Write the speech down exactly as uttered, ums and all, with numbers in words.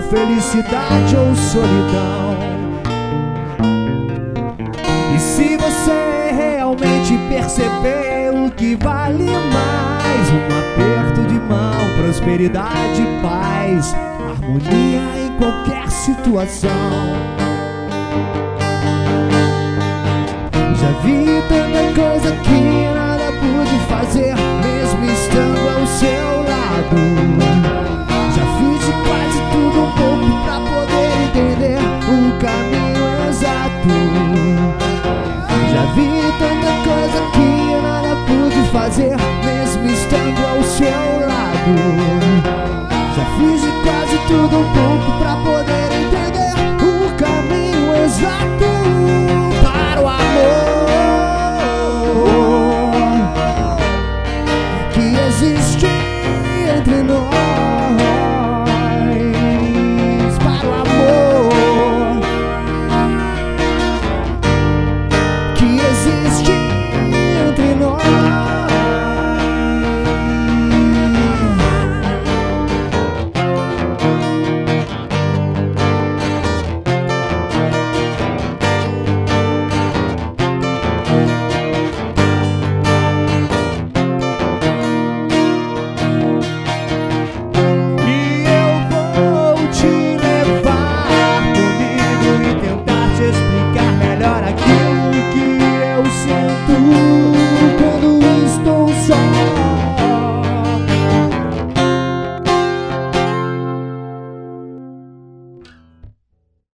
felicidade ou solidão. E se você realmente perceber o que vale mais, um aperto de mão, prosperidade e paz, harmonia em qualquer situação. Já vi tanta coisa que nada pude fazer, mesmo estando ao seu lado.